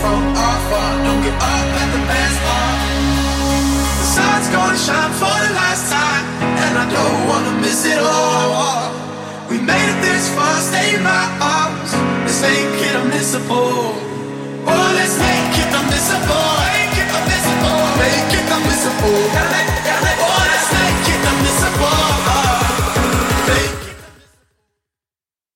from afar. Don't give up at the best part. The sun's gonna shine for the last time, and I don't wanna miss it all. We made it this far, stay in my arms. Let's make it unmissable. Oh, let's make it unmissable. Make it unmissable. Make it unmissable. Gotta let